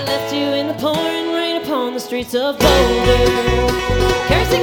left you in the pouring rain upon the streets of Boulder. Kerosene